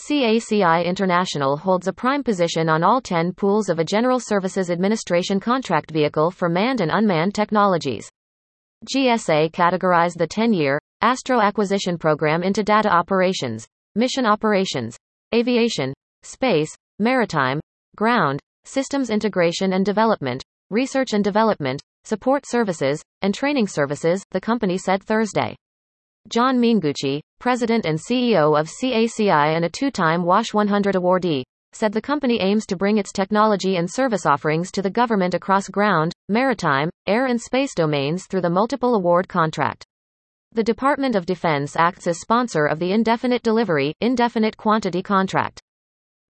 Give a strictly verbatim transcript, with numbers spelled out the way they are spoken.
C A C I International holds a prime position on all ten pools of a General Services Administration contract vehicle for manned and unmanned technologies. G S A categorized the ten-year Astro acquisition program into data operations, mission operations, aviation, space, maritime, ground, systems integration and development, research and development, support services, and training services, the company said Thursday. John Mingucci, president and C E O of C A C I and a two-time WASH one hundred awardee, said the company aims to bring its technology and service offerings to the government across ground, maritime, air and space domains through the multiple award contract. The Department of Defense acts as sponsor of the Indefinite Delivery, Indefinite Quantity contract.